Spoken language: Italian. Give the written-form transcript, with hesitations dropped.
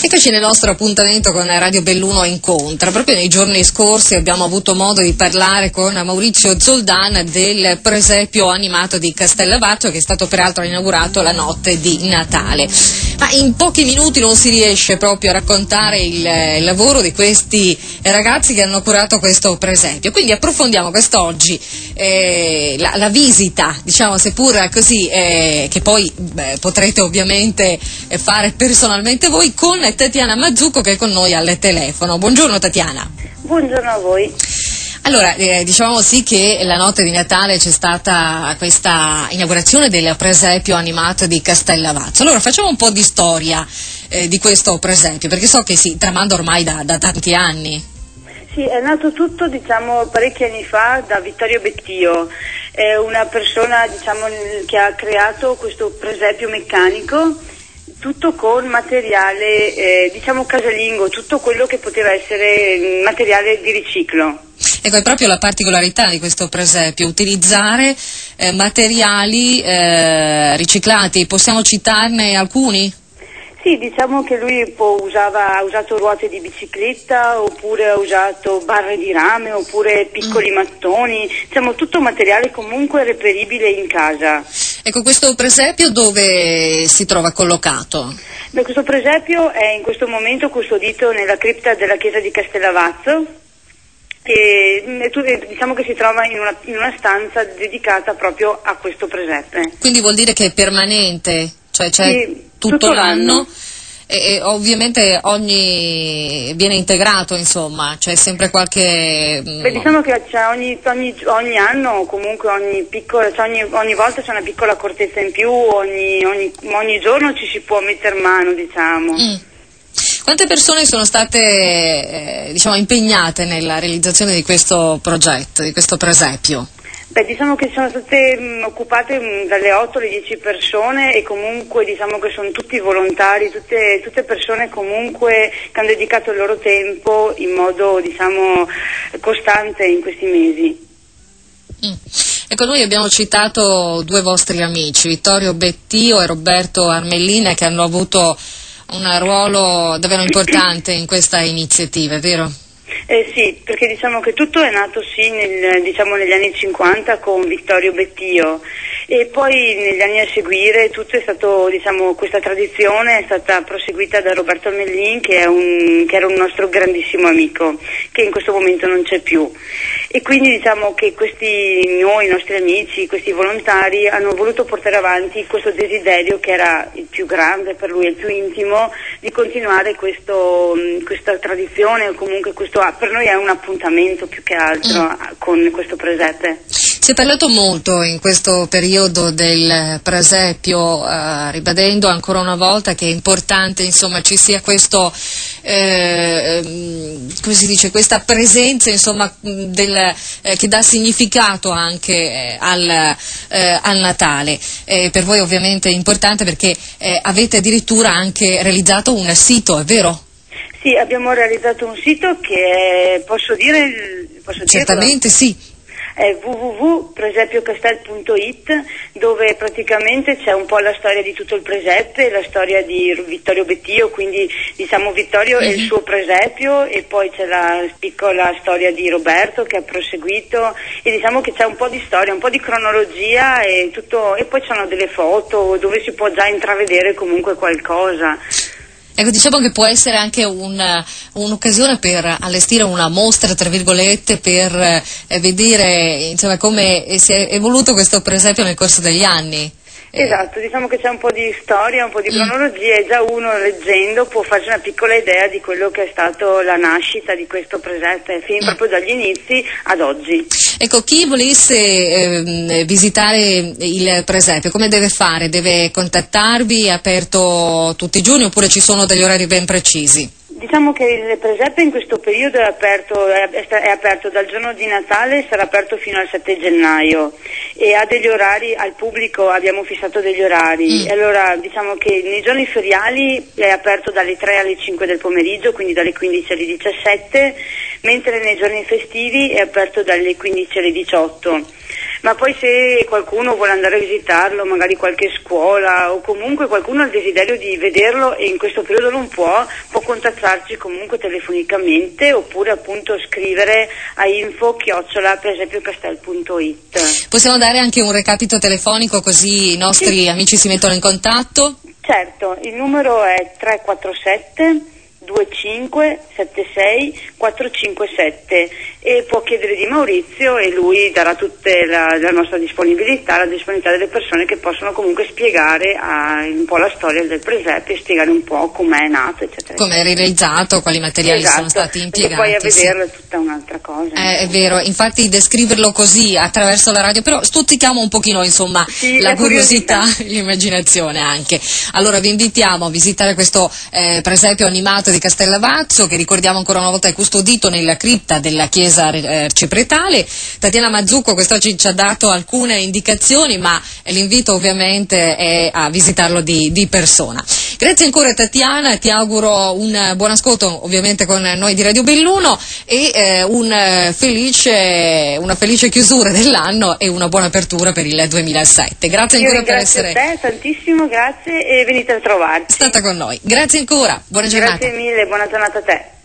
Eccoci nel nostro appuntamento con Radio Belluno Incontra. Proprio nei giorni scorsi abbiamo avuto modo di parlare con Maurizio Zoldan del presepio animato di Castellavazzo, che è stato peraltro inaugurato la notte di Natale. Ma in pochi minuti non si riesce proprio a raccontare il lavoro di questi ragazzi che hanno curato questo presepio. Quindi approfondiamo quest'oggi la visita, diciamo, seppur così, che poi potrete ovviamente fare personalmente voi, con Tatiana Mazzucco, che è con noi al telefono. Buongiorno Tatiana. Buongiorno a voi. Allora, diciamo sì che la notte di Natale c'è stata questa inaugurazione del presepio animato di Castellavazzo. Allora facciamo un po' di storia di questo presepio, perché so che si tramanda ormai da tanti anni. Sì, è nato tutto, diciamo, parecchi anni fa da Vittorio Bettio, è una persona, diciamo, che ha creato questo presepio meccanico, tutto con materiale, diciamo, casalingo, tutto quello che poteva essere materiale di riciclo. Ecco, è proprio la particolarità di questo presepio, utilizzare materiali riciclati. Possiamo citarne alcuni? Sì, diciamo che lui ha usato ruote di bicicletta, oppure ha usato barre di rame, oppure piccoli mattoni, diciamo tutto materiale comunque reperibile in casa. Ecco, questo presepio dove si trova collocato? Beh, questo presepio è in questo momento custodito nella cripta della chiesa di Castellavazzo, e diciamo che si trova in una stanza dedicata proprio a questo presepe. Quindi vuol dire che è permanente? Cioè c'è sì, tutto l'anno e ovviamente viene integrato, insomma, c'è sempre qualche... Beh, diciamo che c'è ogni anno, comunque ogni volta c'è una piccola accortezza in più, ogni giorno ci si può mettere mano, diciamo. Quante persone sono state diciamo impegnate nella realizzazione di questo progetto, di questo presepio? Beh, diciamo che sono state occupate dalle 8 alle 10 persone, e comunque diciamo che sono tutti volontari, tutte persone comunque che hanno dedicato il loro tempo in modo, diciamo, costante in questi mesi. Ecco, noi abbiamo citato due vostri amici, Vittorio Bettio e Roberto Armellina, che hanno avuto un ruolo davvero importante in questa iniziativa, vero? Sì, perché diciamo che tutto è nato negli anni 50 con Vittorio Bettio, e poi negli anni a seguire tutto è stato, diciamo, questa tradizione è stata proseguita da Roberto Armellin, che era un nostro grandissimo amico, che in questo momento non c'è più. E quindi diciamo che i nostri amici, questi volontari hanno voluto portare avanti questo desiderio, che era il più grande per lui, il più intimo, di continuare questa tradizione, o comunque per noi è un appuntamento più che altro con questo presepe. Si è parlato molto in questo periodo del presepio, ribadendo ancora una volta che è importante, insomma, ci sia questo, come si dice, questa presenza, insomma, che dà significato anche al Natale. Per voi ovviamente è importante, perché avete addirittura anche realizzato un sito, è vero? Sì, abbiamo realizzato un sito che posso dire? Certamente sì. È www.presepiocastel.it, dove praticamente c'è un po' la storia di tutto il presepe, la storia di Vittorio Bettio, quindi diciamo Vittorio e il suo presepio, e poi c'è la piccola storia di Roberto che ha proseguito, e diciamo che c'è un po' di storia, un po' di cronologia e tutto, e poi ci sono delle foto dove si può già intravedere comunque qualcosa. Ecco, diciamo che può essere anche un'occasione per allestire una mostra, tra virgolette, per vedere, insomma, come si è evoluto questo presepio nel corso degli anni. Esatto, diciamo che c'è un po' di storia, un po' di cronologia, e già uno leggendo può farsi una piccola idea di quello che è stato la nascita di questo presepe, fin proprio dagli inizi ad oggi. Ecco, chi volesse visitare il presepio, come deve fare? Deve contattarvi? È aperto tutti i giorni, oppure ci sono degli orari ben precisi? Diciamo che il presepe in questo periodo è aperto dal giorno di Natale, sarà aperto fino al 7 gennaio, e ha degli orari al pubblico, abbiamo fissato degli orari. Allora diciamo che nei giorni feriali è aperto dalle 3 alle 5 del pomeriggio, quindi dalle 15 alle 17, mentre nei giorni festivi è aperto dalle 15 alle 18. Ma poi se qualcuno vuole andare a visitarlo, magari qualche scuola o comunque qualcuno ha il desiderio di vederlo e in questo periodo non può contattarci comunque telefonicamente oppure appunto scrivere a info@presepiocastel.it. Possiamo dare anche un recapito telefonico così i nostri amici si mettono in contatto? Certo, il numero è 347 25 76 457 e può chiedere di Maurizio e lui darà tutta la nostra disponibilità, la disponibilità delle persone che possono comunque spiegare un po' la storia del presepe e spiegare un po' com'è nato, eccetera. Come è realizzato, quali materiali sono stati impiegati. Poi a vederlo è tutta un'altra cosa. È vero, infatti descriverlo così attraverso la radio, però stuzzichiamo un pochino insomma la curiosità e l'immaginazione anche. Allora vi invitiamo a visitare questo presepio animato di Castellavazzo, che ricordiamo ancora una volta è custodito nella cripta della chiesa arcipretale. Tatiana Mazzucco quest'oggi ci ha dato alcune indicazioni, ma l'invito ovviamente è a visitarlo di persona. Grazie ancora Tatiana, ti auguro un buon ascolto ovviamente con noi di Radio Belluno e una felice chiusura dell'anno e una buona apertura per il 2007. Grazie ancora per essere te tantissimo, grazie e venite a trovarci. Stata con noi. Grazie ancora, buona giornata. Grazie mille, buona giornata a te.